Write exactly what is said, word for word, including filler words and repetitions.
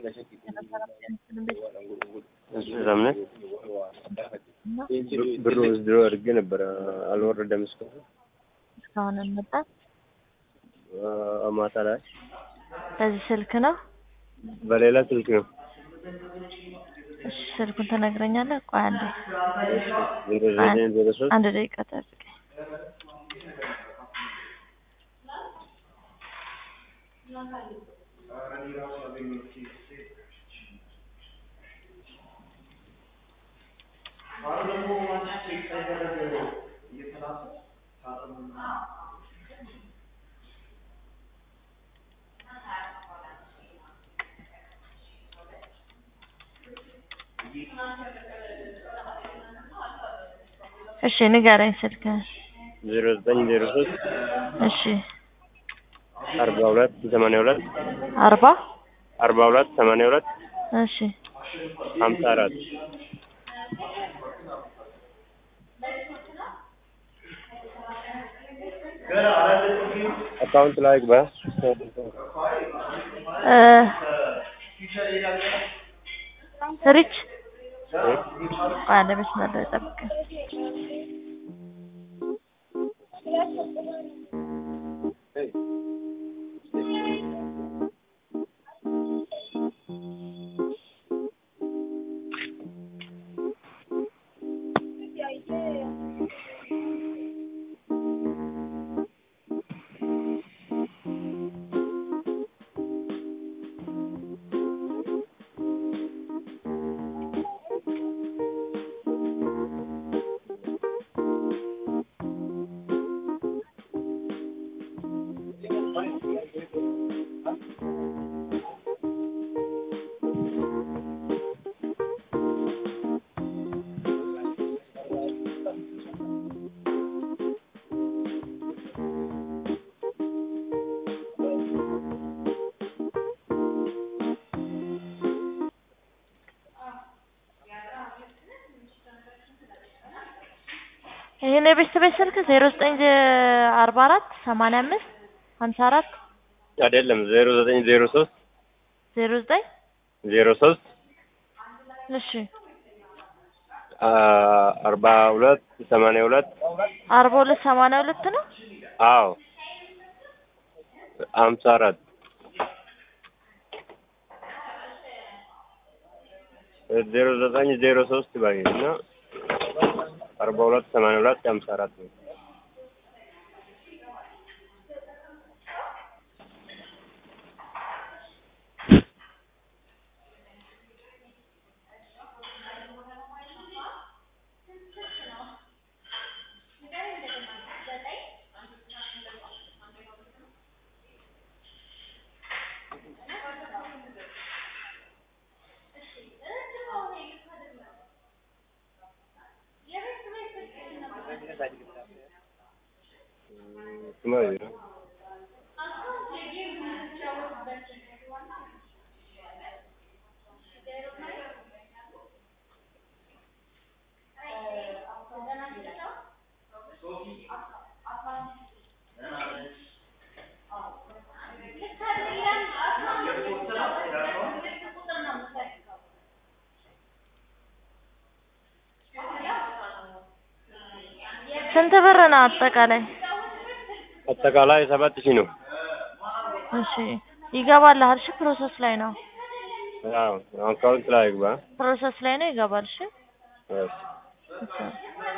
زمانه بروز دور جنب برا الور دمسكو እስካሁን እንመጣ ማታ ላይ በዚህ ስልክ ነው በሌላ ስልክ ነው እሺ ስልኩን ተነግረኛለህ ቆይ አንዴ ዜሮ ዘጠኝ ዜሮ ሶስት አንድ ደቂቃ ጠብቀኝ እሺ ንገረኝ ስልክ ዜሮ ዘጠኝ ዜሮ ሶስት እሺ አርባ ሁለት ሰማንያ ሁለት አርባ አርባ ሁለት ሰማንያ ሁለት እሺ ሃምሳ አራት አካውንት ላይ ግባ እ ሪች አንድ መስመር ላይ ጠብቀኝ ይሄን የቤተሰብ ስልክ ዜሮ ዘጠኝ አርባ አራት ሰማንያ አምስት ሃምሳ አራት አይደለም ዜሮ ዘጠኝ ዜሮ ሶስት ዜሮ ዘጠኝ ዜሮ ሶስት እሺ አርባ ሁለት ሰማንያ ሁለት አርባ ሁለት ሰማንያ ሁለት ነው አዎ ሃምሳ አራት ዜሮ ዘጠኝ ዜሮ ሶስት ባይና አርባ ሁለት ሰማንያ ሁለት ሃምሳ አራት ነው Smile. ስንት ብር ነው አጠቃላይ አጠቃላይ ሰባት ሺህ ነው እሺ ይገባል እሺ ፕሮሰስ ላይ ነው አዎ አካውንት ላይ ግባ ፕሮሰስ ላይ ነው ይገባል እሺ እሺ